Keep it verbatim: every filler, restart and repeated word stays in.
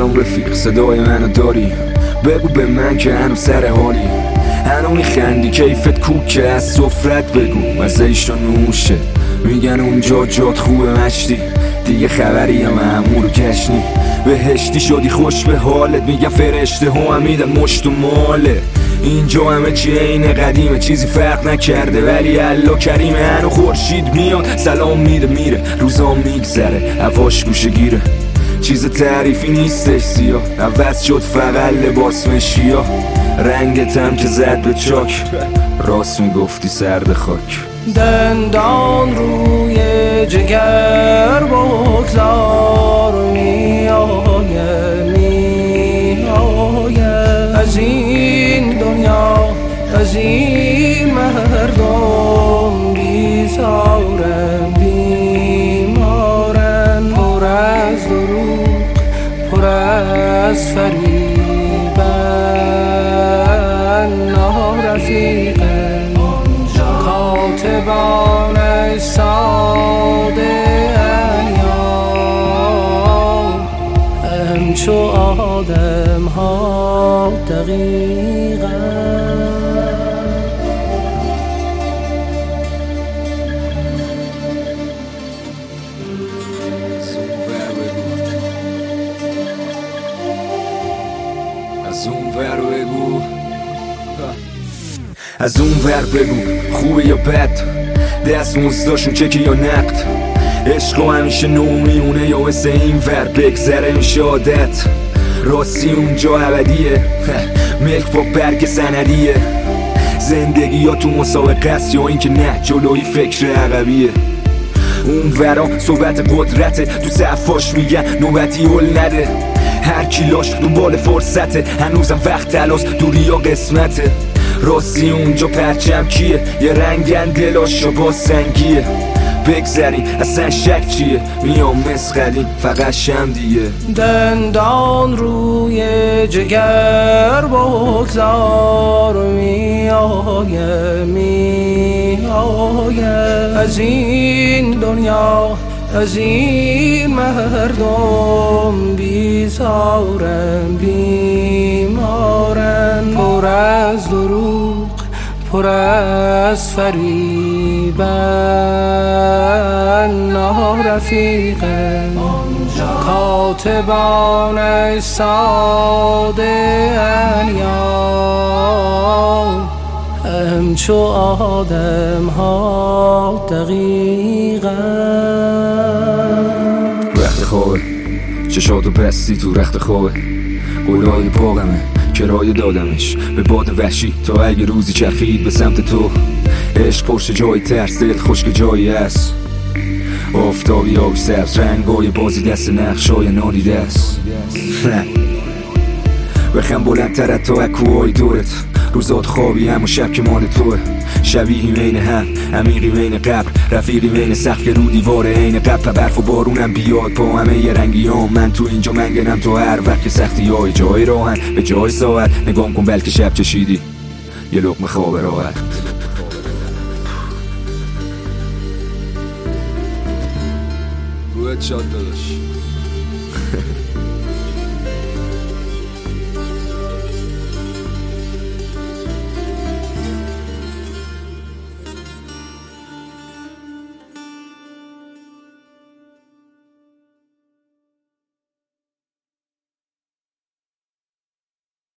سلام رفیق، صدای منو داری؟ بگو به من که هنو سر حالی، هنو میخندی کیفت کوکه، از سفرت بگو مزه‌اش رو نوشه. میگن اونجا جات خوبه مشتی، دیگه خبری هم همون رو کشنی. بهشتی شدی خوش به حالت، میگن فرشته ها هم میدن مشت و ماله. اینجا همه چی عین قدیمه، چیزی فرق نکرده ولی الله کریمه. هنو خورشید میاد سلام میده میره، روزا میگذره هواش گوشه گیره. چیز تعریفی نیستش سیاه، عوض شد فقط لباس مشیا. رنگت هم که زد به چاک، راست میگفتی سرد خاک. دندان روی جگر بگذار، میآیه میآیه از این دنیا، از این مردم بیزارم بیمارم. پر از دروغ پر از فریبن، نارفیقن کاتبان ساده انیام، همچو آدم ها دقیقا. از اون ور بگو، از اون ور بگو خوبه یا بد، دست مزداشون چکی یا نقد. عشق همیشه نو میمونه یا مثل این ور بگذره میشه عادت. راستی اونجا ابدیه، ملک با برگ سندیه. زندگی یا تو مسابقه است یا اینکه نه جلوی فکر عقبیه. اون ورا صحبت قدرته، تو صفاش میگن نوبتی هل نده. هر کیلاش دنبال فرصته، هنوزم وقت تلاس دوری یا قسمته. راستی اونجا پرچم کیه، یه رنگن دلاشو با سنگیه. بگذریم اصلا شک چیه، میام مسخریم فقط شم دیگه. دندان روی جگر بگذار، میآیه میآیه از این دنیا، از این مردم بیزارم بیمارم. پر از دروغ پر از فریبن، نارفیقن کاتبان ساده انیام، همچو آدم ها دقیقا. رخت خوابه چشاتو بستی تو رخت خوابه، قولای پاقمه کرایه دادمش به باد وحشی تا اگه روزی چرخید به سمت تو. عشق پشت جای ترس، دل خشک جایی هست. آفتابی آب سبز رنگای بازی دست نقشای نادیده است. بخم بلندتر تا اکوهای دورت، روزات خوابی هم و شب که مال توه. شبیهی بین هم، عمیقی بین قبر، رفیقی بین سقف که رو دیوار عین قبر. برف و بارونم بیاد با همه یه رنگی هم، من تو اینجا منگنم تو هر وقت که سختی های جای راهن به جای ساعت. نگام کن بلکه شب چشیدی یه لقمه خواب راحت. رویت شاد داداش.